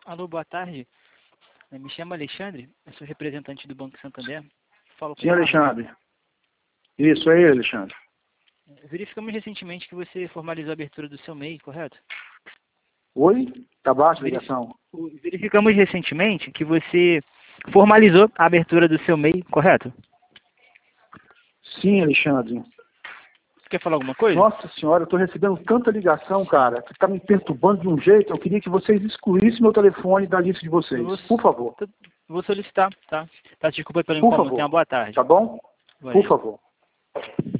Alô, boa tarde. Me chamo Alexandre, eu sou representante do Banco Santander. Falo com Sim, o Marcos. Alexandre. Isso aí, Alexandre. Verificamos recentemente que você formalizou a abertura do seu MEI, correto? Oi? Tá baixa a ligação. Verificamos recentemente que você formalizou a abertura do seu MEI, correto? Sim, Alexandre. Você quer falar alguma coisa? Nossa senhora, eu tô recebendo tanta ligação, cara, que tá me perturbando de um jeito. Eu queria que vocês excluíssem meu telefone da lista de vocês. Por favor. Vou solicitar, tá? Tá, desculpa pela Por incômodo. favor. Tenha uma boa tarde. Tá bom? Por Valeu. favor.